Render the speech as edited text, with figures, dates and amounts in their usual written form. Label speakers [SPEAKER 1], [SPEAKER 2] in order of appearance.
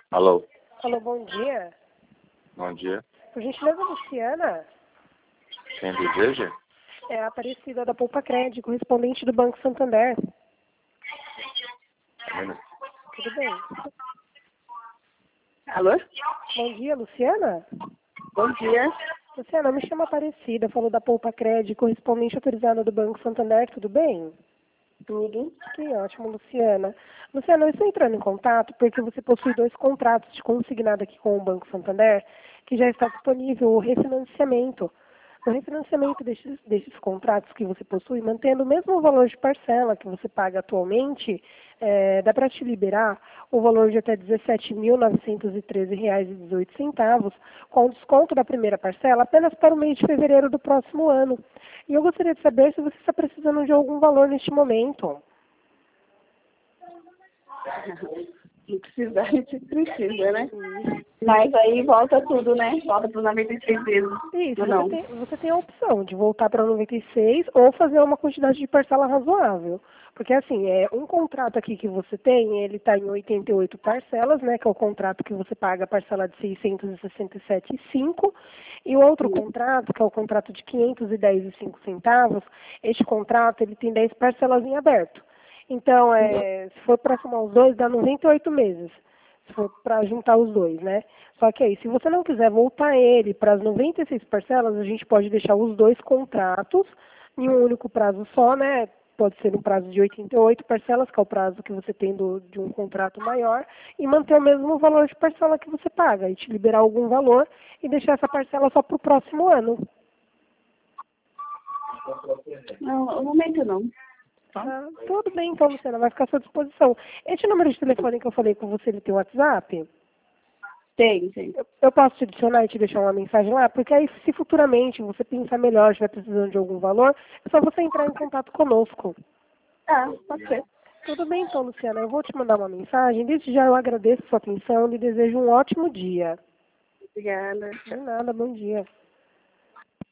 [SPEAKER 1] Alô,
[SPEAKER 2] Alô, bom dia.
[SPEAKER 1] bom dia.
[SPEAKER 2] Por gentileza, Luciana,
[SPEAKER 1] Quem deseja?
[SPEAKER 2] é a Aparecida da Poupa Crédito, correspondente do Banco Santander. Tudo bem?
[SPEAKER 3] Alô?
[SPEAKER 2] Bom dia, Luciana.
[SPEAKER 3] Bom dia.
[SPEAKER 2] Luciana, me chama Aparecida, falou da Poupa Crédito, correspondente autorizada do Banco Santander, tudo bem?
[SPEAKER 3] Tudo.
[SPEAKER 2] Que ótimo, Luciana. Luciana, eu estou entrando em contato porque você possui 2 contratos de consignado aqui com o Banco Santander, que já está disponível o refinanciamento. O refinanciamento desses contratos que você possui, mantendo o mesmo valor de parcela que você paga atualmente, dá para te liberar o valor de até R$ 17.913,18, com desconto da primeira parcela apenas para o mês de fevereiro do próximo ano. E eu gostaria de saber se você está precisando de algum valor neste momento.
[SPEAKER 3] Não precisa, a gente precisa, né? Mas aí volta tudo, né? Volta para 96 vezes.
[SPEAKER 2] Isso,
[SPEAKER 3] Ou não?
[SPEAKER 2] você tem a opção de voltar para 96 ou fazer uma quantidade de parcela razoável. Porque assim, um contrato aqui que você tem, ele está em 88 parcelas, né? Que é o contrato que você paga a parcela de 667,05. E o outro contrato, que é o contrato de 510,05 centavos, este contrato ele tem 10 parcelas em aberto. Então, se for para somar os dois, dá 98 meses. Se for para juntar os dois, né? Só que aí, se você não quiser voltar ele para as 96 parcelas, a gente pode deixar os 2 contratos em um único prazo só, né? Pode ser no prazo de 88 parcelas, que é o prazo que você tem de um contrato maior, e manter o mesmo valor de parcela que você paga, e te liberar algum valor e deixar essa parcela só para o próximo ano.
[SPEAKER 3] Não, no momento não.
[SPEAKER 2] Ah, tudo bem, então, Luciana, vai ficar à sua disposição. Este número de telefone que eu falei com você, ele tem WhatsApp?
[SPEAKER 3] Tem.
[SPEAKER 2] Eu posso te adicionar e te deixar uma mensagem lá? Porque aí, se futuramente você pensar melhor, estiver precisando de algum valor, é só você entrar em contato conosco.
[SPEAKER 3] Ah, pode ser.
[SPEAKER 2] Tudo bem, então, Luciana, eu vou te mandar uma mensagem. Desde já eu agradeço a sua atenção e desejo um ótimo dia.
[SPEAKER 3] Obrigada.
[SPEAKER 2] De nada, bom dia.